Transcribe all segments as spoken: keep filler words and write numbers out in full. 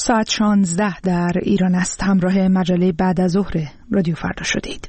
ساعت شانزده در ایران است. همراه مجله بعد از ظهر رادیو فردا شدید.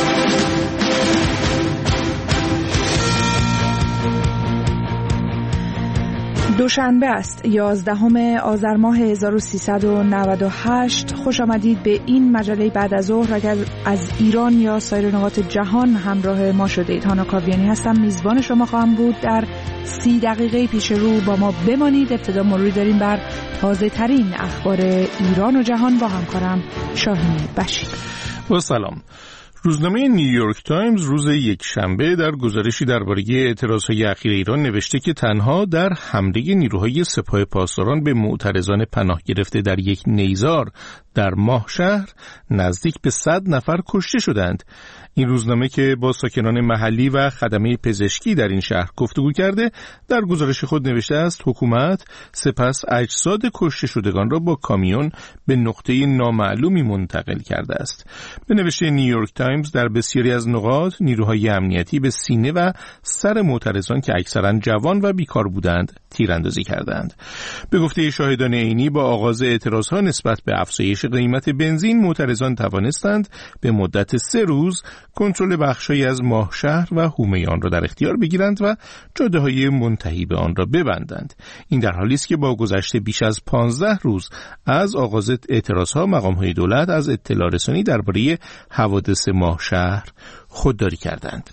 دوشنبه است، یازدهم آذر ماه هزار و سیصد و نود و هشت. خوش آمدید به این مجله بعد از ظهر. اگر از ایران یا سایر نقاط جهان همراه ما شدید، هانا کاویانی هستم، میزبان شما خواهم بود. در سی دقیقه پیش رو با ما بمانید. ابتدا مروری داریم بر تازه ترین اخبار ایران و جهان با همکارم شاهین بشیر. با سلام. روزنامه نیویورک تایمز روز یک شنبه در گزارشی درباره اعتراضهای اخیر ایران نوشته که تنها در حمله نیروهای سپاه پاسداران به معترضان پناه گرفته در یک نیزار در ماهشهر نزدیک به صد نفر کشته شدند. این روزنامه که با ساکنان محلی و خدمه پزشکی در این شهر گفتگو کرده، در گزارش خود نوشته است حکومت سپس اجساد کشته شدگان را با کامیون به نقطه نامعلومی منتقل کرده است. به نوشته نیویورک تایمز در بسیاری از نقاط نیروهای امنیتی به سینه و سر معترضان که اکثرا جوان و بیکار بودند تیراندازی کردند. به گفته شاهدان عینی، با آغاز اعتراضها نسبت به افزایش قیمت بنزین، معترضان توانستند به مدت سه روز کنترل بخشی از ماهشهر و حومه آن را در اختیار بگیرند و جاده‌های منتهی به آن را ببندند. این در حالی است که با گذشت بیش از پانزده روز از آغاز اعتراضها، مقام‌های دولت از اطلاع رسانی درباره حوادث ماهشهر خودداری کردند.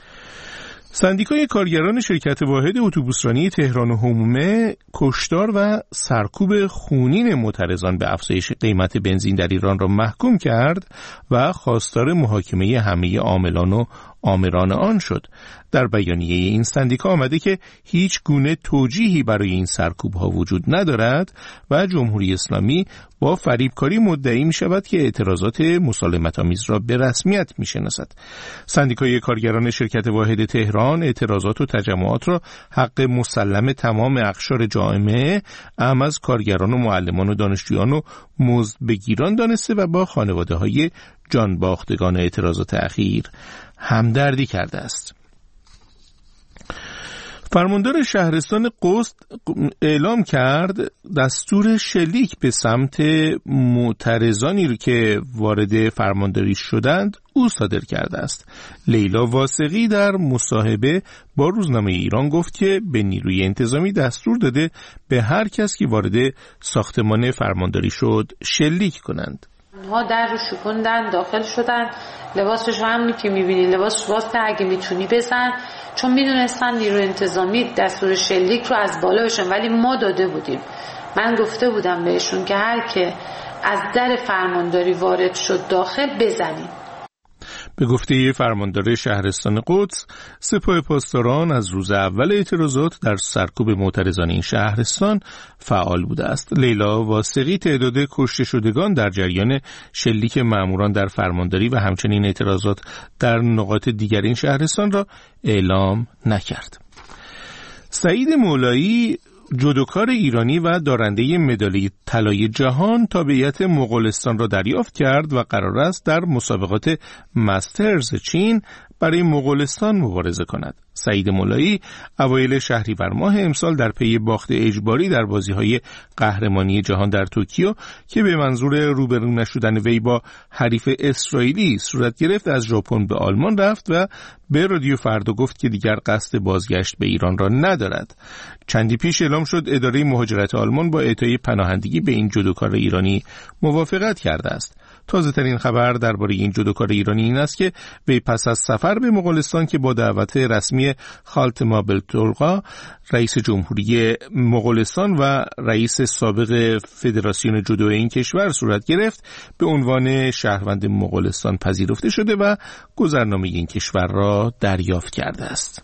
سندیکای کارگران شرکت واحد اتوبوسرانی تهران و حومه کشتار و سرکوب خونین معترضان به افزایش قیمت بنزین در ایران را محکوم کرد و خواستار محاکمه همه عاملان و آمران آن شد. در بیانیه این سندیکا آمده که هیچ گونه توجیهی برای این سرکوب ها وجود ندارد و جمهوری اسلامی با فریبکاری مدعی می شود که اعتراضات مسالمت آمیز را به رسمیت می شناسد. سندیکای کارگران شرکت واحد تهران اعتراضات و تجمعات را حق مسلم تمام اقشار جامعه، اهم از کارگران و معلمان و دانشجویان و مزدبگیران دانسته و با خانواده های جان باختگان اعتراضات اخیر همدردی کرده است. فرماندار شهرستان قست اعلام کرد دستور شلیک به سمت معترضانی که وارد فرمانداری شدند او صادر کرده است. لیلا واسقی در مصاحبه با روزنامه ایران گفت که به نیروی انتظامی دستور داده به هر کس که وارد ساختمان فرمانداری شد شلیک کنند. ها در رو شکوندن، داخل شدن، لباسش همونی که میبینی، لباس واسه اگه میتونی بزن، چون میدونستن نیروی انتظامی دستور شلیک رو از بالا بشن، ولی ما داده بودیم. من گفته بودم بهشون که هر که از در فرمانداری وارد شد داخل بزنیم. به گفته فرماندار شهرستان قدس، سپاه پاسداران از روز اول اعتراضات در سرکوب معترضان این شهرستان فعال بوده است. لیلا واسقی تعداد کشته شدگان در جریان شلیک ماموران در فرمانداری و همچنین اعتراضات در نقاط دیگر این شهرستان را اعلام نکرد. سعید مولایی، جودوکار ایرانی و دارنده مدالی طلای جهان، تابعیت مغولستان را دریافت کرد و قرار است در مسابقات مسترز چین برای مغولستان مبارزه کند. سعید مولایی اوایل شهریور ماه امسال در پی باخت اجباری در بازی‌های قهرمانی جهان در توکیو که به منظور روبرو نشدن وی با حریف اسرائیلی صورت گرفت، از ژاپن به آلمان رفت و به رادیو فردا گفت که دیگر قصد بازگشت به ایران را ندارد. چندی پیش اعلام شد اداره مهاجرت آلمان با اعطای پناهندگی به این جودوکار ایرانی موافقت کرده است. تازه ترین خبر درباره این جودوکار ایرانی این است که وی پس از سفر به مغولستان که با دعوت رسمی خالتما بلتولقا، رئیس جمهوری مغولستان و رئیس سابق فدراسیون جودو این کشور صورت گرفت، به عنوان شهروند مغولستان پذیرفته شده و گذرنامه این کشور را دریافت کرده است.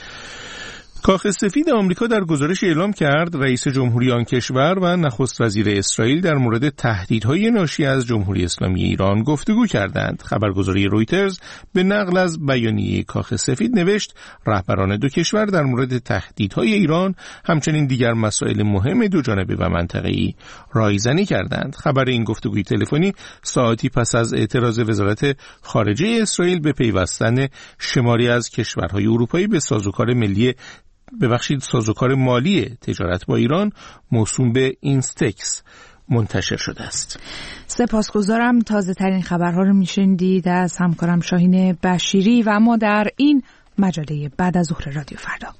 کاخ سفید آمریکا در گزارش اعلام کرد رئیس جمهوری آن کشور و نخست وزیر اسرائیل در مورد تهدیدهای ناشی از جمهوری اسلامی ایران گفتگو کردند. خبرگزاری رویترز به نقل از بیانیه کاخ سفید نوشت رهبران دو کشور در مورد تهدیدهای ایران همچنین دیگر مسائل مهم دو جانبه و منطقه‌ای رایزنی کردند. خبر این گفتگوی تلفنی ساعتی پس از اعتراض وزارت خارجه اسرائیل به پیوستن شماری از کشورهای اروپایی به سازوکار ملی ببخشید سازوکار مالی تجارت با ایران موسوم به اینستکس منتشر شده است. سپاسگزارم. تازه ترین خبرها رو میشنیدید از همکارم شاهین بشیری و ما در این مجله بعد از ظهر رادیو فردا.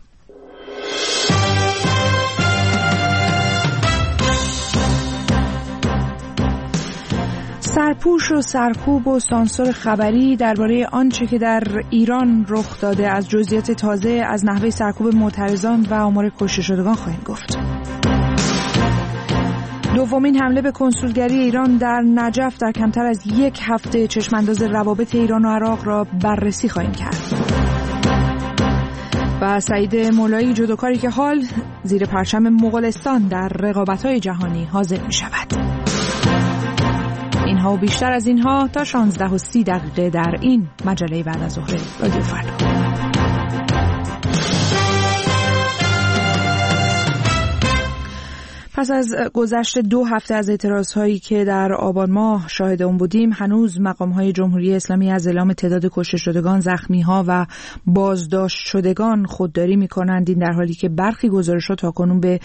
سرپوش و سرکوب و سانسور خبری درباره آنچه که در ایران رخ داده، از جزئیات تازه از نحوه سرکوب معترضان و آمار کشته شدگان خواهیم گفت. دومین حمله به کنسولگری ایران در نجف در کمتر از یک هفته چشمانداز روابط ایران و عراق را بررسی خواهیم کرد. و سعید مولایی، جودوکاری که حال زیر پرچم مغولستان در رقابت‌های جهانی حاضر می‌شود. اینها و بیشتر از اینها تا شانزده و سی دقیقه در این مجله بعد از ظهر رادیو فردا. پس از گذشت دو هفته از اعتراضهایی که در آبان ماه شاهد اون بودیم، هنوز مقام‌های جمهوری اسلامی از اعلام تعداد کشته شدگان، زخمی‌ها و بازداشت شدگان خودداری می‌کنند. این در حالی که برخی گزارش‌ها تاکنون به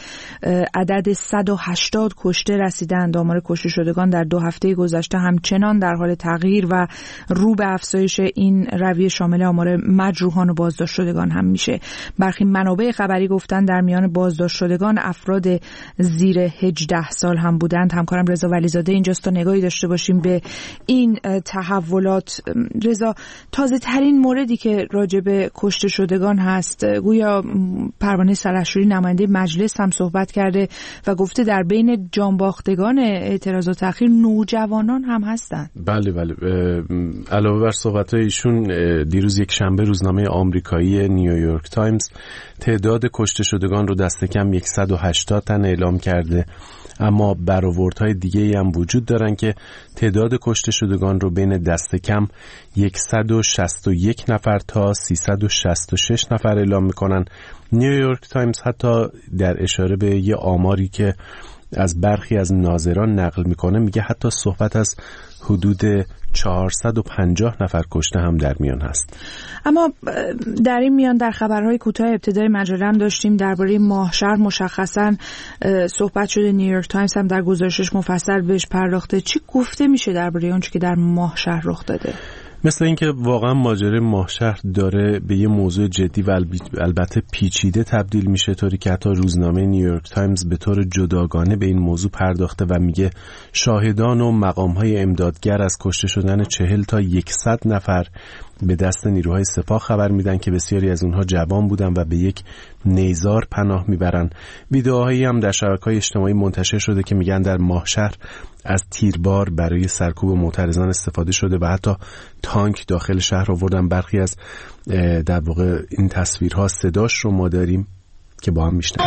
عدد صد و هشتاد کشته رسیدند. آمار کشته شدگان در دو هفته گذشته همچنان در حال تغییر و رو به افزایش این رویه شامل آمار مجروحان و بازداشت شدگان هم میشه. برخی منابع خبری گفتن در میان بازداشت شدگان افراد زیر هجده سال هم بودند. همکارم رضا ولیزاده اینجاست تا نگاهی داشته باشیم به این تحولات. رضا، تازه ترین موردی که راجع به کشته شدگان هست، گویا پروانه سلحشوری نماینده مجلس هم صحبت کرده و گفته در بین جانباختگان اعتراضات اخیر نوجوانان هم هستند. بله بله. علاوه بر صحبت‌های ایشون، دیروز یک شنبه روزنامه آمریکایی نیویورک تایمز تعداد کشته شدگان رو دست کم صد و هشتاد تن اعلام کرده، اما برآوردهای دیگه‌ای هم وجود دارن که تعداد کشته شدگان رو بین دست کم صد و شصت و یک نفر تا سیصد و شصت و شش نفر اعلام میکنن. نیویورک تایمز حتی در اشاره به یه آماری که از برخی از ناظران نقل میکنه میگه حتی صحبت از حدود چهارصد و پنجاه نفر کشته هم در میان هست. اما در این میان در خبرهای کوتاه ابتدای مجله هم داشتیم درباره ماهشهر، مشخصا صحبت شده. نیویورک تایمز هم در گزارشش مفصل بهش پرداخته. چی گفته میشه درباره اون چیزی که در ماهشهر رخ داده؟ مثل اینکه واقعا ماجرای ماهشهر داره به یه موضوع جدی و البته پیچیده تبدیل میشه، طوری که حتی روزنامه نیویورک تایمز به طور جداگانه به این موضوع پرداخته و میگه شاهدان و مقام‌های امدادگر از کشته شدن چهل تا صد نفر به دست نیروهای سپاه خبر میدن که بسیاری از اونها جوان بودن و به یک نیزار پناه میبرن. ویدئوهایی هم در شبکه‌های اجتماعی منتشر شده که میگن در ماهشهر از تیربار برای سرکوب معترضان استفاده شده و حتی تانک داخل شهر آوردن. برخی از در واقع این تصویرها صداش رو ما داریم که با هم میشنویم.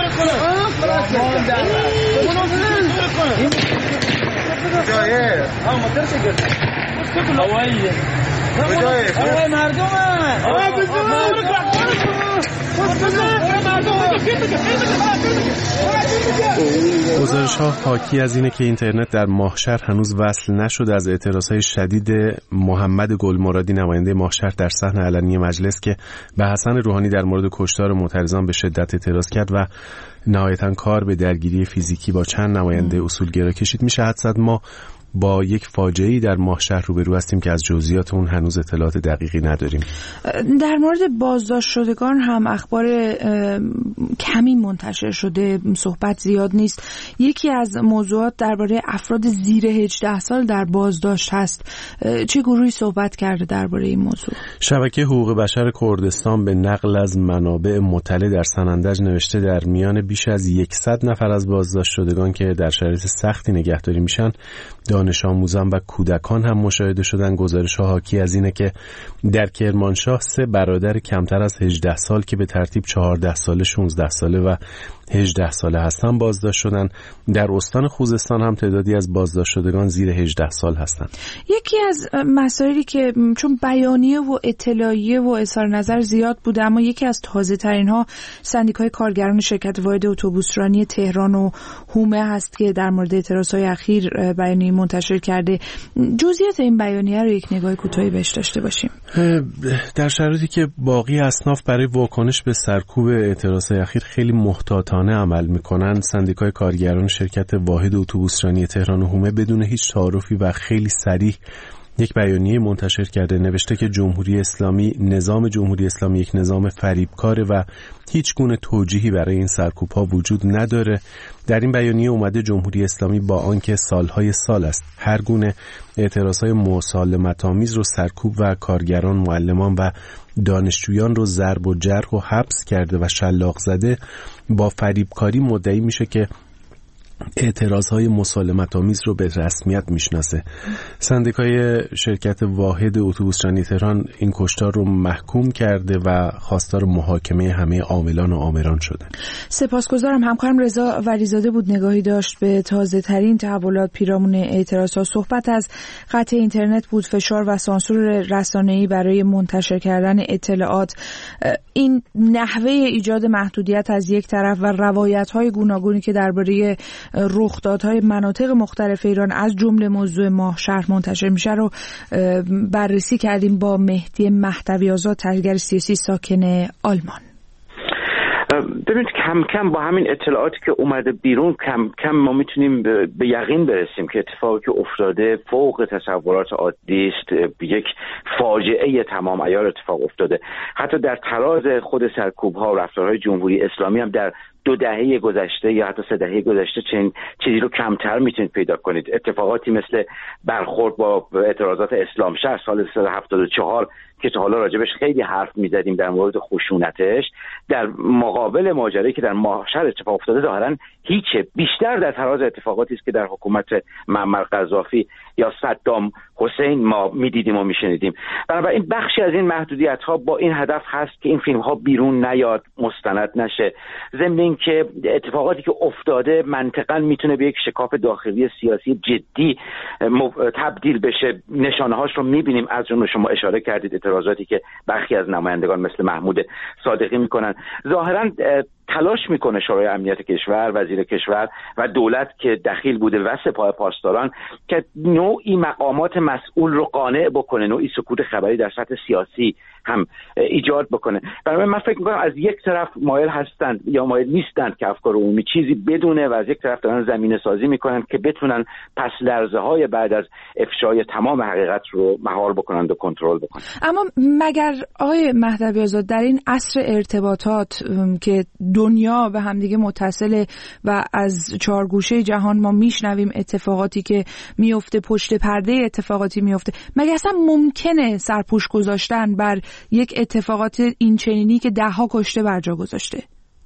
گزارش ها حاکی از اینه که اینترنت در ماهشهر هنوز وصل نشده از اعتراضهای شدید محمد گلمرادی، نماینده ماهشهر، در صحن علنی مجلس که به حسن روحانی در مورد کشتار معترضان به شدت اعتراض کرد و نهایتاً کار به درگیری فیزیکی با چند نماینده اصولگرا کشید. میشه حدس زد ما با یک فاجعه‌ای در ماهشهر روبرو هستیم که از جزئیات اون هنوز اطلاعات دقیقی نداریم. در مورد بازداشت شدگان هم اخبار کمی منتشر شده، صحبت زیاد نیست. یکی از موضوعات درباره افراد زیر هجده سال در بازداشت هست. چه گروهی صحبت کرده درباره این موضوع؟ شبکه حقوق بشر کردستان به نقل از منابع مطلع در سنندج نوشته در میان بیش از صد نفر از بازداشت شدگان که در شرایط سختی نگهداری میشن، دانش آموزان و کودکان هم مشاهده شدن. گزارش ها حاکی از اینه که در کرمانشاه سه برادر کمتر از هجده سال که به ترتیب چهارده ساله، شانزده ساله و هجده ساله هستن بازداشت شدن. در استان خوزستان هم تعدادی از بازداشت شدگان زیر هجده سال هستند. یکی از مسائلی که چون بیانیه و اطلاعیه و اظهار نظر زیاد بوده، اما یکی از تازه ترین ها سندیکای کارگران شرکت واحد اتوبوسرانی تهران و هومه هست که در مورد اعتراضهای اخیر بیانیه منتشر کرده. جزئیات این بیانیه رو یک نگاه کوتاهی بهش داشته باشیم. در شرایطی که باقی اصناف برای واکنش به سرکوب اعتراضهای اخیر خیلی محتاط دوستانه عمل میکنن، سندیکای کارگران شرکت واحد اتوبوسرانی تهران و حومه بدون هیچ تعارفی و خیلی صریح یک بیانیه منتشر کرده. نوشته که جمهوری اسلامی، نظام جمهوری اسلامی یک نظام فریبکاره و هیچ گونه توجیهی برای این سرکوب‌ها وجود نداره. در این بیانیه اومده جمهوری اسلامی با آنکه سالهای سال است هر گونه اعتراضهای مسالمت‌آمیز رو سرکوب و کارگران، معلمان و دانشجویان رو ضرب و جرح و حبس کرده و شلاق زده، با فریبکاری مدعی میشه که اعتراضهای مسالمت‌آمیز رو به رسمیت میشناسه. سندیکای شرکت واحد اتوبوسرانی تهران این کشتار رو محکوم کرده و خواستار محاکمه همه عاملان و آمران شده. سپاسگزارم. همکارم رضا ولیزاده بود نگاهی داشت به تازه ترین تحولات پیرامون اعتراضات. صحبت از قطع اینترنت بود، فشار و سانسور رسانه‌ای برای منتشر کردن اطلاعات، این نحوه ایجاد محدودیت از یک طرف و روایت‌های گوناگونی که درباره رخدادهای مناطق مختلف ایران از جمله موضوع ماهشهر منتشر میشه رو بررسی کردیم با مهدی مهدوی آزاد، تحلیلگر سیاسی ساکن آلمان. ببینید کم کم با همین اطلاعاتی که اومده بیرون کم کم ما میتونیم به یقین برسیم که اتفاقی که افتاده فوق تصورات عادی است، یک فاجعه تمام عیار اتفاق افتاده. حتی در تراز خود سرکوب‌ها و رفتارهای جمهوری اسلامی هم در دو دهه گذشته یا حتی سه دهه گذشته چنین چیزی رو کمتر میتونید پیدا کنید. اتفاقاتی مثل برخورد با اعتراضات اسلام شهر سال سیصد و هفتاد و چهار که تا حالا راجبش خیلی حرف میزدیم در مورد خشونتش، در مقابل ماجرایی که در ماهشهر اتفاق افتاده ظاهرا هیچه، بیشتر در تراز اتفاقاتی است که در حکومت معمر قذافی یا صدام حسین ما میدیدیم و میشنیدیم. بنابراین بخشی از این محدودیت ها با این هدف هست که این فیلم ها بیرون نیاد، مستند نشه، ضمن اینکه اتفاقاتی که افتاده منطقاً میتونه به یک شکاف داخلی سیاسی جدی تبدیل بشه. نشانه هاش رو میبینیم، از جمله شما اشاره کردید اعتراضاتی که برخی از نمایندگان مثل محمود صادقی میکنن. ظاهراً تلاش میکنه شورای امنیت کشور، وزیر کشور و دولت که دخیل بوده و سپاه پاسداران که نوعی مقامات مسئول رو قانع بکنه، نوعی سکوت خبری در سطح سیاسی هم ایجاد بکنه. برای من فکر میکنم از یک طرف مایل هستند یا مایل نیستند که افکار عمومی چیزی بدونه و از یک طرف دارن زمینه سازی میکنن که بتونن پس لرزه های بعد از افشای تمام حقیقت رو مهار بکنند و کنترل بکنن. اما مگر آقای مهدوی آزاد در این عصر ارتباطات که دنیا به همدیگه متصله و از چهار گوشه جهان ما میشنویم اتفاقاتی که میفته، پشت پرده اتفاقاتی میفته، مگر اصلا ممکنه سرپوش گذاشتن بر یک اتفاقات این چنینی که ده ها کشته بر جا گذاشته؟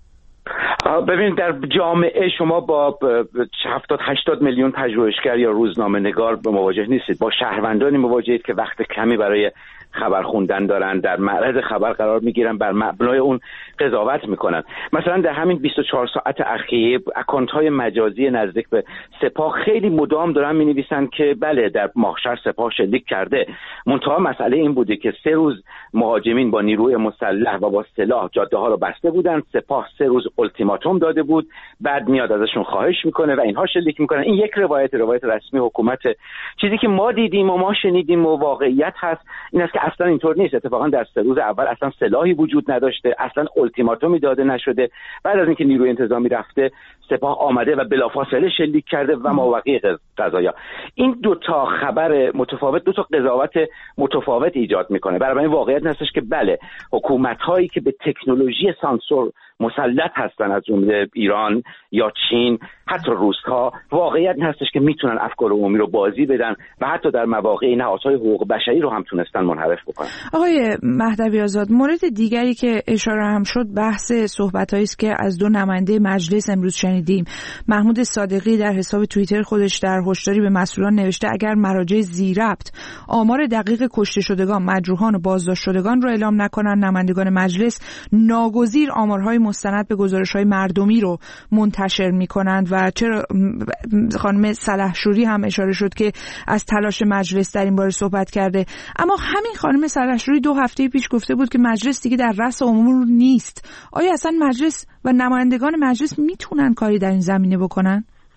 ببینید در جامعه شما با هفتاد هشتاد میلیون پژوهشگر یا روزنامه نگار مواجه نیستید، با شهروندانی مواجهید که وقت کمی برای خبر خوندن دارن، در معرض خبر قرار میگیرن، بر مبنای اون قضاوت میکنن. مثلا در همین بیست و چهار ساعت اخیر اکانت های مجازی نزدیک به سپاه خیلی مدام دارن مینویسن که بله در ماهشهر سپاه شلیک کرده، منتها مسئله این بوده که سه روز مهاجمین با نیروی مسلح و با سلاح جاده ها رو بسته بودن، سپاه سه روز التیماتوم داده بود، بعد میاد ازشون خواهش میکنه و اینها شلیک میکنن. این یک روایت روایت رسمی حکومت. چیزی که ما دیدیم و ما شنیدیم و واقعیت هست این است که اصلا اینطور نیست. اتفاقا در سه روز اول اصلا سلاحی وجود نداشته، اصلا التیماتومی داده نشده. بعد از اینکه نیروی انتظامی رفته سپاه آمده و بلافاصله شلیک کرده و مابقی قضایا. این دو تا خبر متفاوت، دو تا قضاوت متفاوت ایجاد میکنه. برای این واقعیت هستش که بله حکومت هایی که به تکنولوژی سانسور مسلط هستن از جمله ایران یا چین، حتی روس‌ها، واقعیت هستش که میتونن افکار عمومی رو بازی بدن و حتی در مواقع نهادهای حقوق بشری رو هم تونستن منحرف بکنن. آقای مهدوی آزاد، مورد دیگری که اشاره هم شد بحث صحبتایی است که از دو نماینده مجلس امروز شنیدیم. محمود صادقی در حساب توییتر خودش در هشداری به مسئولان نوشته اگر مراجع ذی‌ربط آمار دقیق کشته شدگان، مجروحان و بازداشت شدگان رو اعلام نکنن، نمایندگان مجلس ناگزیر آمارهای مستند به گزارش‌های مردمی رو منتشر می‌کنند. و چرا خانم سلحشوری هم اشاره شد که از تلاش مجلس در این باره صحبت کرده، اما همین خانم سلحشوری دو هفته پیش گفته بود که مجلس دیگه در رأس امور نیست. آیا اصلا مجلس و نمایندگان مجلس میتونن کاری در این زمینه بکنن؟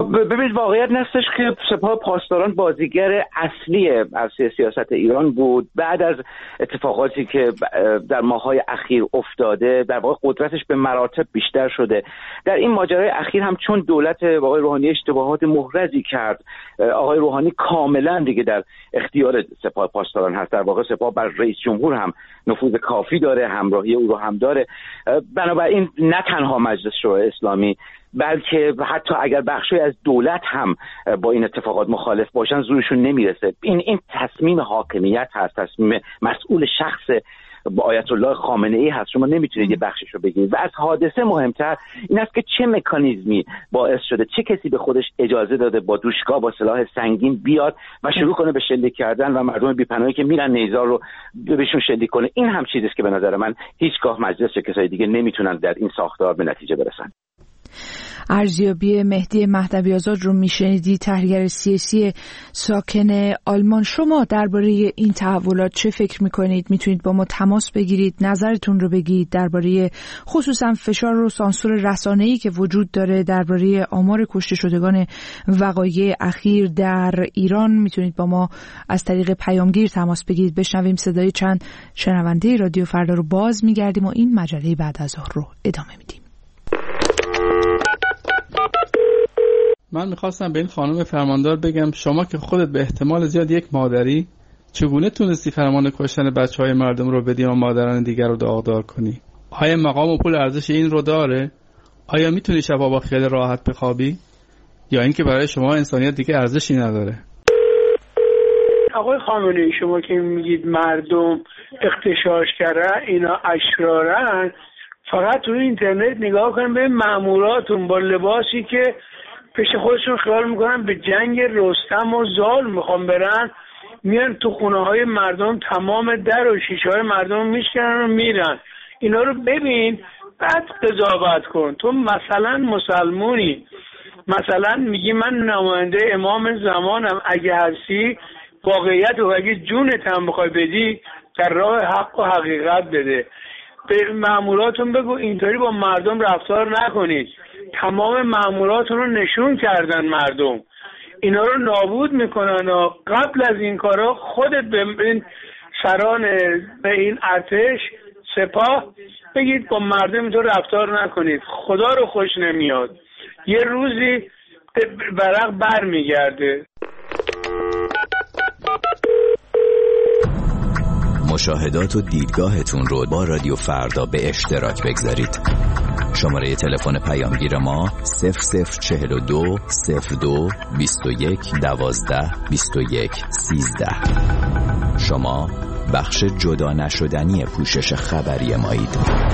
ببینید واقعیت نستش که سپاه پاسداران بازیگر اصلی عرصه سیاست ایران بود. بعد از اتفاقاتی که در ماه‌های اخیر افتاده در واقع قدرتش به مراتب بیشتر شده. در این ماجرای اخیر هم چون دولت آقای روحانی اشتباهات محرزی کرد، آقای روحانی کاملا دیگه در اختیار سپاه پاسداران هست. در واقع سپاه بر رئیس جمهور هم نفوذ کافی داره، همراهی او رو هم داره. بنابراین نه تنها مجلس شورای اسلامی بلکه حتی اگر بخشی از دولت هم با این اتفاقات مخالف باشن زورشون نمیرسه. این این تصمیم حاکمیت هست، تصمیم مسئول شخص با آیت الله خامنه ای هست. شما نمیتونید یه بخشش رو بگیرید. و از حادثه مهمتر این است که چه مکانیزمی باعث شده، چه کسی به خودش اجازه داده با دوشکا با سلاح سنگین بیاد و شروع کنه به شلیک کردن و مردم بی‌پناهی که میرن نیزار رو بهشون شلیک کنه. این هم چیزی است که به نظر من هیچگاه مجلس یا کسای دیگه نمیتونن در این ساختار به نتیجه برسن. ارزیابی مهدی مهدوی آزاد رو میشنیدی، تحلیلگر سیاسی ساکن آلمان. شما درباره این تحولات چه فکر میکنید؟ میتونید با ما تماس بگیرید، نظرتون رو بگید درباره خصوصا فشار و سانسور رسانه‌ای که وجود داره درباره آمار کشته شدگان وقایع اخیر در ایران. میتونید با ما از طریق پیامگیر تماس بگیرید. بشنویم صدای چند شنونده رادیو فردا رو باز میگردیم و این مجله بعد از ظهر رو ادامه میدیم. من میخواستم به این خانم فرماندار بگم شما که خودت به احتمال زیاد یک مادری، چگونه تونستی فرمان کشتن بچهای مردم رو بدی و مادران دیگر رو داغدار کنی؟ آیا مقام و پول ارزش این رو داره؟ آیا میتونی شبا با خیال راحت بخوابی؟ یا اینکه برای شما انسانیت دیگه ارزشی نداره؟ آقای خامنه‌ای، شما که میگید مردم اغتشاش کردن، اینا اشرارن، فقط روی اینترنت نگاه کنن به ماموراتون با لباسی که پیش خودشون خیال میکنن به جنگ رستم و زال میخوان برن، میان تو خونه های مردم تمام در و شیشه های مردم میشکنن و میرن. اینا رو ببین بعد قضاوت کن. تو مثلا مسلمونی، مثلا میگی من نماینده امام زمانم، اگه هستی واقعیت و اگه جونت هم بخوای بدی در راه حق و حقیقت بده. به ماموراتون بگو اینطوری با مردم رفتار نکنید. تمام ماموراتون رو نشون کردن مردم، اینا رو نابود میکنن. و قبل از این کارا خودت به این سران به این ارتش سپاه بگید با مردم تو رفتار نکنید. خدا رو خوش نمیاد، یه روزی ورق بر میگرده. مشاهدات و دیدگاهتون رو با رادیو فردا به اشتراک بگذارید. شماره تلفن پیامگیر ما صفر صفر چهل و دو صفر دو بیست و یک دوازده بیست و یک سیزده. شما بخش جدا نشدنی پوشش خبری مایید.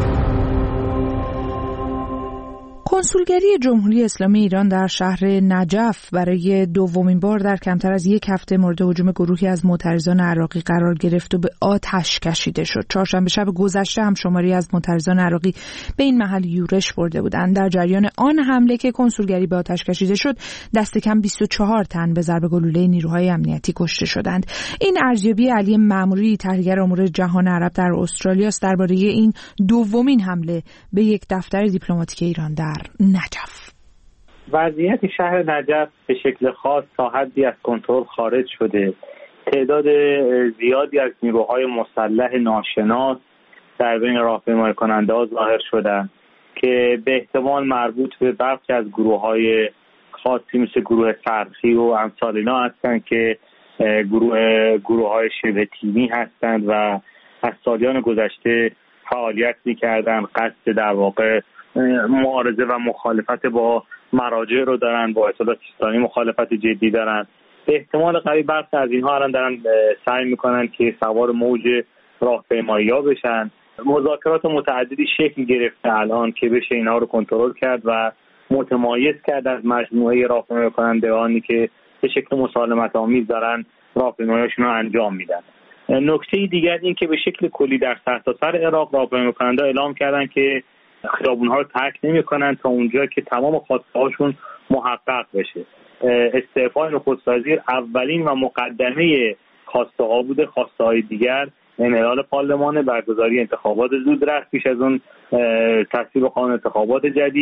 کنسولگری جمهوری اسلامی ایران در شهر نجف برای دومین بار در کمتر از یک هفته مورد هجوم گروهی از معترضان عراقی قرار گرفت و به آتش کشیده شد. چهارشنبه شب گذشته هم شماری از معترضان عراقی به این محل یورش برده بودند. در جریان آن حمله که کنسولگری به آتش کشیده شد، دست کم بیست و چهار تن به ضرب گلوله نیروهای امنیتی کشته شدند. این ارزیابی علی مأموری، تحلیلگر امور جهان عرب در استرالیا است درباره این دومین حمله به یک دفتر دیپلماتیک ایران در نجف. وضعیت شهر نجف به شکل خاص تا حدی از کنترل خارج شده. تعداد زیادی از نیروهای مسلح ناشناس در بین راهپیمایی کننده‌ها ظاهر شدند که به احتمال مربوط به برخی از گروه‌های خاصی مثل گروه سرخی و امثال اینا هستند که گروه گروه‌های شبه تیمی هستند و از سالیان گذشته فعالیت می‌کردند. قصد در واقع معارضه و مخالفت با مراجع رو دارن، با اطلاعات سیستانی مخالفت جدی دارن. به احتمال قوی برخی از اینها الان دارن سعی میکنن که سوار موج راهپیمایی‌ها بشن. مذاکرات متعددی شکل گرفته الان که بشه اینها رو کنترل کرد و متمایز کرد از مجموعه راهپیمایی کنندگانی که به شکل مسالمت آمیز دارن راهپیمایی‌هاشون رو انجام میدن. نکته دیگر این که به شکل کلی در سرتاسر عراق راهپیمایی کننده اعلام کردن که خیابون‌ها رو ترک نمی‌کنن تا اونجا که تمام خواسته‌هاشون محقق بشه. استعفای نخست وزیر اولین و مقدمه خواسته‌ها بوده. خواسته‌های دیگر انحلال پارلمان، برگزاری انتخابات زودرس پیش از اون تصویب قانون انتخابات جدید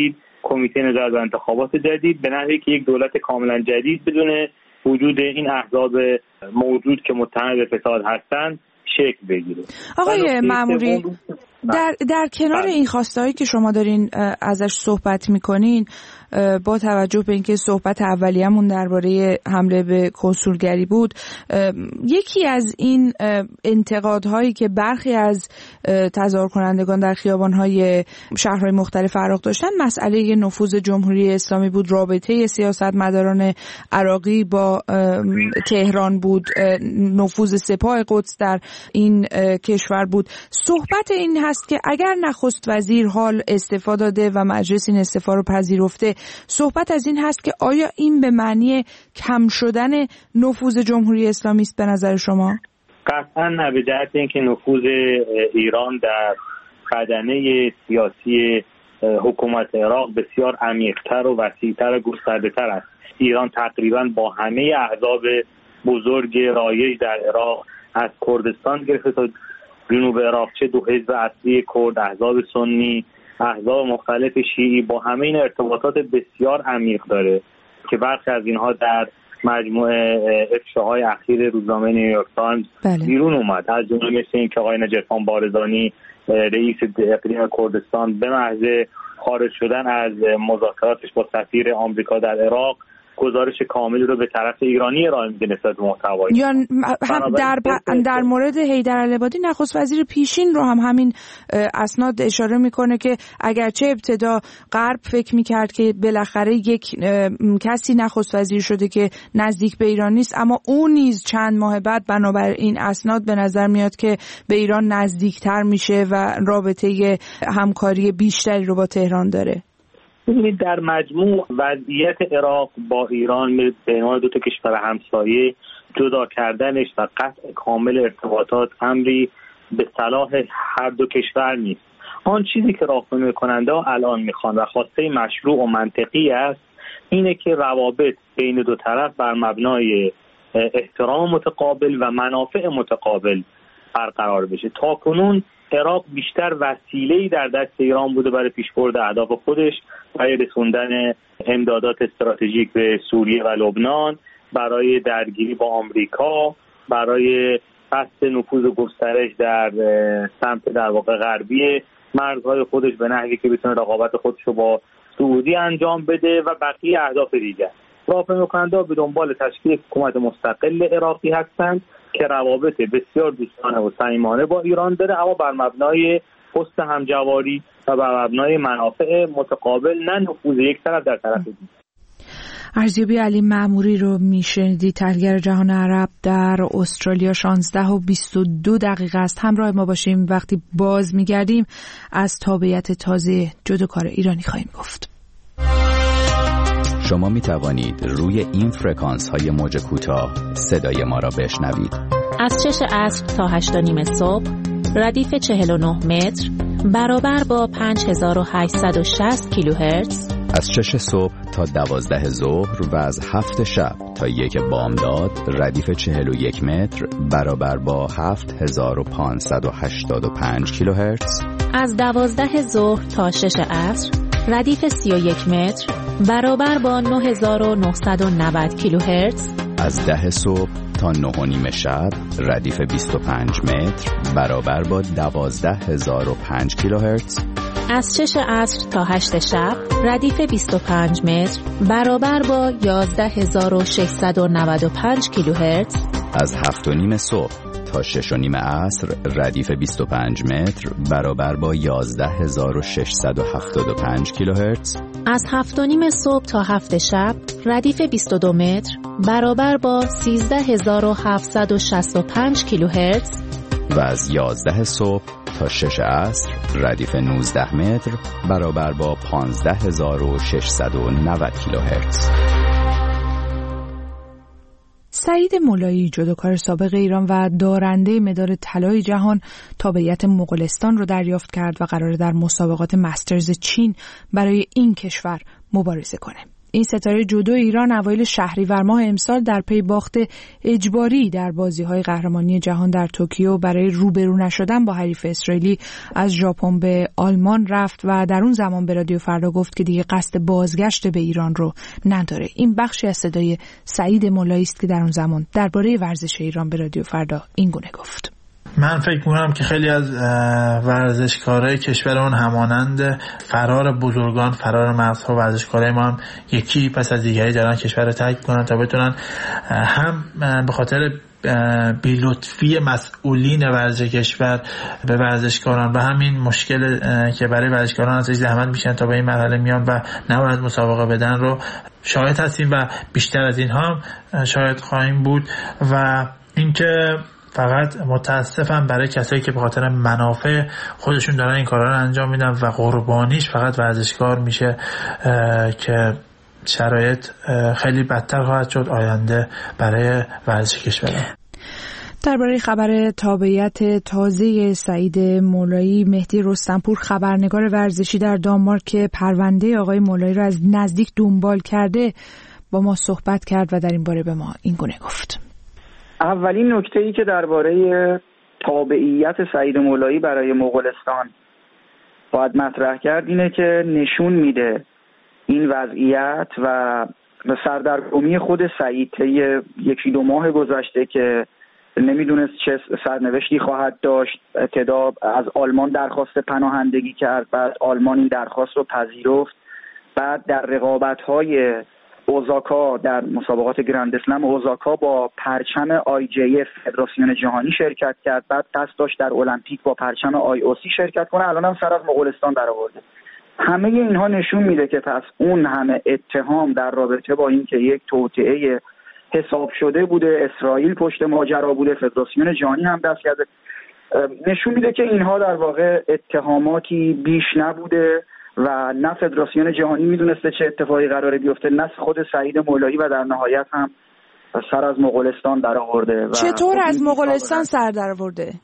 کمیته نظارت بر انتخابات جدید به نحوی که یک دولت کاملا جدید بدون وجود این احزاب موجود که متهم به فساد هستند شکل بگیره. آقای مأموری، در در کنار این خواستهایی که شما دارین ازش صحبت میکنین، با توجه به اینکه صحبت اولیه‌مون درباره حمله به کنسولگری بود، یکی از این انتقادهایی که برخی از تظاهر کنندگان در خیابان‌های شهرهای مختلف عراق داشتن مسئله نفوذ جمهوری اسلامی بود، رابطه سیاستمداران عراقی با تهران بود، نفوذ سپاه قدس در این کشور بود. صحبت این هست که اگر نخست وزیر حال استعفا داده و مجلس این استعفا رو پذیرفته، صحبت از این هست که آیا این به معنی کم شدن نفوذ جمهوری اسلامی است به نظر شما؟ قطعا نه، به جهت اینکه نفوذ ایران در بدنه سیاسی حکومت عراق بسیار عمیق‌تر و وسیع‌تر و گسترده‌تر است. ایران تقریبا با همه احزاب بزرگ رایج در عراق، از کردستان گرفته تا جنوب عراق، چه دو حزب اصلی کرد، احزاب سنی، احزاب مختلف شیعی، با همه این ارتباطات بسیار عمیق داره که برخی از اینها در مجموعه افشاهای اخیر روزنامه نیویورک تایمز بله. بیرون اومد. از جمله مثل این که آقای نجفان بارزانی رئیس اقلیم کردستان به محض خارج شدن از مذاکراتش با سفیر آمریکا در عراق گزارش کاملی رو به طرف ایرانی ارائه میده نسبت به محتوای. یا هم در در مورد حیدر العبادی نخست وزیر پیشین رو هم همین اسناد اشاره میکنه که اگرچه ابتدا غرب فکر میکرد که بالاخره یک کسی نخست وزیر شده که نزدیک به ایران نیست، اما اون نیز چند ماه بعد بنابر این اسناد به نظر میاد که به ایران نزدیکتر میشه و رابطه همکاری بیشتری رو با تهران داره. ببینید در مجموع وضعیت عراق با ایران به عنوان دو تا کشور همسایه جدا کردنش و قطع کامل ارتباطات امری به صلاح هر دو کشور نیست. آن چیزی که راهنمایی کننده ها الان میخوان و خواسته مشروع و منطقی است اینه که روابط بین دو طرف بر مبنای احترام متقابل و منافع متقابل برقرار بشه. تاکنون عراق بیشتر وسیله‌ای در دست ایران بوده برای پیشبرد اهداف خودش، برای رسوندن امدادات استراتژیک به سوریه و لبنان، برای درگیری با آمریکا، برای بسط نفوذ و گسترش در سمت در واقع غربی مرزهای خودش به نحوی که بتونه رقابت خودش رو با سعودی انجام بده و بقیه اهداف دیگر. راهنمایی کننده‌ها به دنبال تشکیل حکومت مستقل عراقی هستند که روابط بسیار دوستانه و صمیمانه با ایران داره، اما بر مبنای حسن همجواری و بر مبنای منافع متقابل، نه نفوذ یک طرف در طرف دیگر. ارزیابی علی مأموری رو میشنیدی، تحلیلگر جهان عرب در استرالیا. شانزده و بیست و دو دقیقه است. همراه ما باشیم. وقتی باز میگردیم از تابعیت تازه جودوکار ایرانی خواهیم گفت. شما می توانید روی این فرکانس های موج کوتاه صدای ما را بشنوید. از شش عصر تا هشت و نیم صبح ردیف چهل و نه متر برابر با پنج هزار و هشتصد و شصت کیلوهرتز، از شش صبح تا دوازده ظهر و از هفت شب تا یک بامداد ردیف چهل و یک متر برابر با هفت هزار و پانصد و هشتاد و پنج کیلوهرتز، از دوازده ظهر تا شش عصر ردیف سی و یک متر برابر با نه هزار و نهصد و نود کیلوهرتز، از ده صبح تا نه و نیم شب ردیف بیست و پنج متر برابر با دوازده هزار و پنج کیلوهرتز، از شش عصر تا هشت شب ردیف بیست و پنج متر برابر با یازده هزار و ششصد و نود و پنج کیلوهرتز، از هفت و نیم صبح تا شش و نیم عصر ردیف بیست و پنج متر برابر با یازده هزار و ششصد و هفتاد و پنج کیلوهرتز، از هفت و نیم صبح تا هفت شب ردیف بیست و دو متر برابر با سیزده هزار و هفتصد و شصت و پنج کیلوهرتز و از یازده صبح تا شش عصر ردیف نوزده متر برابر با پانزده هزار و ششصد و نود کیلوهرتز. سعید مولایی، جودوکار سابق ایران و دارنده مدال طلای جهان، تابعیت مغولستان رو دریافت کرد و قراره در مسابقات مسترز چین برای این کشور مبارزه کنه. این ستاره جودو ایران اوایل شهریور ماه امسال در پی باخت اجباری در بازی‌های قهرمانی جهان در توکیو برای روبرو نشدن با حریف اسرائیلی از ژاپن به آلمان رفت و در اون زمان به رادیو فردا گفت که دیگه قصد بازگشت به ایران رو نداره. این بخشی از صدای سعید مولایی است که در اون زمان درباره ورزش ایران به رادیو فردا این گونه گفت: من فکر می‌کنم که خیلی از ورزشکارای کشورمون همانند فرار بزرگان، فرار مغزها، ورزشکارای ما هم یکی پس از دیگری دارن کشور رو ترک کنن تا بتونن هم به خاطر بی‌لطفی مسئولین ورزش کشور به ورزشکاران و همین مشکل که برای ورزشکاران ازش زحمت میشن تا به این مرحله میان و نباید مسابقه بدن رو شاهد هستیم و بیشتر از این هم شاهد خواهیم بود. و اینکه فقط متاسفم برای کسایی که به خاطر منافع خودشون دارن این کارا رو انجام میدن و قربانیش فقط ورزشکار میشه که شرایط خیلی بدتر خواهد شد آینده برای ورزش کشور. درباره خبر تابعیت تازه سعید مولایی، مهدی رستمپور خبرنگار ورزشی در دانمارک که پرونده آقای مولایی را از نزدیک دنبال کرده با ما صحبت کرد و در این باره به ما این گونه گفت: اولین نکته‌ای که درباره تابعیت سعید مولایی برای مغولستان باید مطرح کرد اینه که نشون میده این وضعیت و سردرگمی خود سعید طی یکی دو ماه گذشته که نمیدونست چه سرنوشتی خواهد داشت. ابتدا از آلمان درخواست پناهندگی کرد، بعد آلمان این درخواست رو پذیرفت، بعد در رقابت‌های اوزاکا در مسابقات گرند اسلم اوزاکا با پرچم آی جی اف فدراسیون جهانی شرکت کرد، بعد قصد داشت در المپیک با پرچم آی او سی شرکت کنه، الان هم سر از مغولستان درآورده. همه اینها نشون میده که پس اون همه اتهام در رابطه با این که یک توطئه حساب شده بوده، اسرائیل پشت ماجرا بوده، فدراسیون جهانی هم دست کرده، نشون میده که اینها در واقع اتهاماتی بیش نبوده و نه فدراسیون جهانی میدونسته چه اتفاقی قراره بیفته، نه خود سعید مولایی و در نهایت هم سر از مغولستان درآورده. چطور از مغولستان سر درآورده؟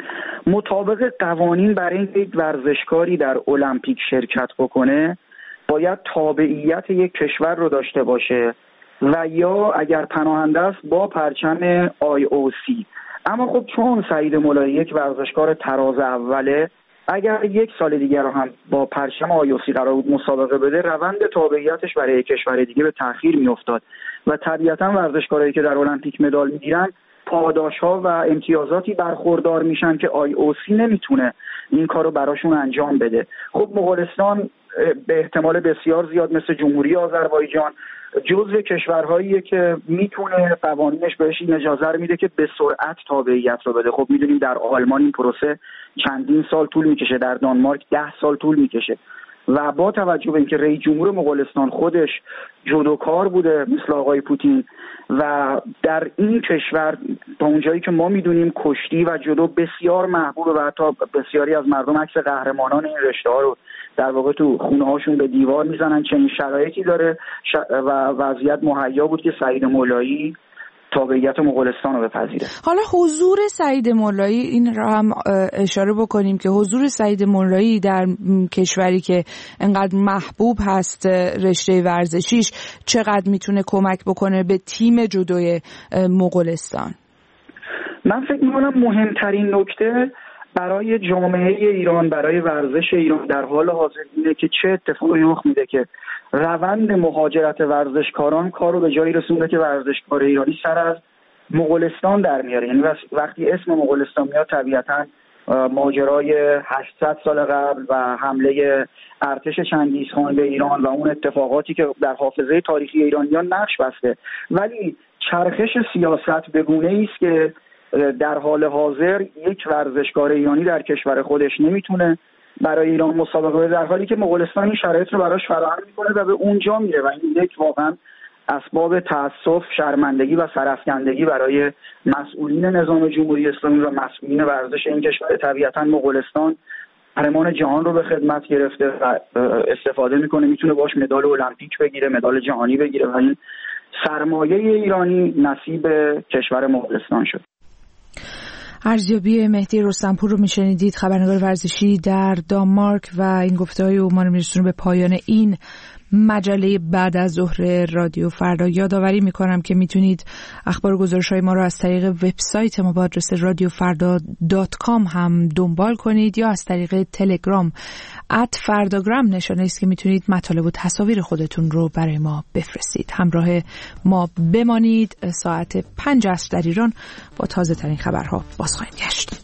مطابق قوانین برای اینکه یک ورزشکاری در المپیک شرکت بکنه باید تابعیت یک کشور رو داشته باشه و یا اگر پناهنده است با پرچم آی او سی. اما خب چون سعید مولایی یک ورزشکار تراز اوله، اگر یک سال دیگر رو هم با پرچم آی او سی قرار بود مسابقه بده، روند تابعیتش برای کشور دیگه به تأخیر میافتاد و طبیعتا ورزشکارایی که در المپیک مدال میگیرن پاداش‌ها و امتیازاتی برخوردار میشن که آی او سی نمیتونه این کارو براشون انجام بده. خب مغولستان به احتمال بسیار زیاد مثل جمهوری آذربایجان جزو کشورهاییه که میتونه قوانینش بهش این اجازه رو میده که به سرعت تابعیت رو بده. خب میدونیم در آلمان این پروسه چندین سال طول میکشه، در دانمارک ده سال طول میکشه و با توجه به اینکه رئیس جمهور مغولستان خودش جودوکار بوده مثل آقای پوتین و در این کشور تا اونجایی که ما میدونیم کشتی و جودو بسیار محبوبه و حتی بسیاری از مردم عکس قهرمانان این رشته‌ها رو در واقع تو خونه هاشون به دیوار میزنن، چنین شرایطی داره و وضعیت مهیا بود که سعید مولایی تابعیت مغولستان رو بپذیره. حالا حضور سعید مولایی، این را هم اشاره بکنیم که حضور سعید مولایی در کشوری که انقدر محبوب هست رشته ورزشیش چقدر میتونه کمک بکنه به تیم جودوی مغولستان؟ من فکر میکنم مهمترین نکته برای جامعه ایران، برای ورزش ایران در حال حاضر اینه که چه اتفاقی رخ میده که روند مهاجرت ورزشکاران کارو به جایی رسونده که ورزشکار ایرانی سر از مغولستان در میاره. یعنی وقتی اسم مغولستان میاد طبیعتاً ماجرای هشتصد سال قبل و حمله ارتش چنگیزخان به ایران و اون اتفاقاتی که در حافظه تاریخی ایرانیان نقش بسته، ولی چرخش سیاست به گونه‌ای است که در حال حاضر یک ورزشکار ایرانی در کشور خودش نمیتونه برای ایران مسابقه بده، در حالی که مغولستان این شرایط رو براش فراهم میکنه و به اونجا میره و این یک واقعا اسباب تأسف، شرمندگی و سرافکندگی برای مسئولین نظام جمهوری اسلامی و مسئولین ورزش این کشور. طبیعتا مغولستان قهرمان جهان رو به خدمت گرفته و استفاده میکنه، میتونه باش مدال المپیک بگیره، مدال جهانی بگیره و این سرمایه ایرانی نصیب کشور مغولستان شد. ارزیابی مهدی رستمپور رو میشنیدید، خبرنگار ورزشی در دانمارک، و این گفته‌های او ما رو میرسونه به پایان این مجله بعد از ظهر رادیو فردا. یادآوری میکنم که میتونید اخبار و گزارش‌های ما رو از طریق وبسایت ما با آدرس رادیو فردا دات کام هم دنبال کنید یا از طریق تلگرام ات فرداگرام نشانه است که میتونید مطالب و تصاویر خودتون رو برای ما بفرستید. همراه ما بمانید. ساعت پنج عصر در ایران با تازه ترین خبرها باز خواهیم گشت.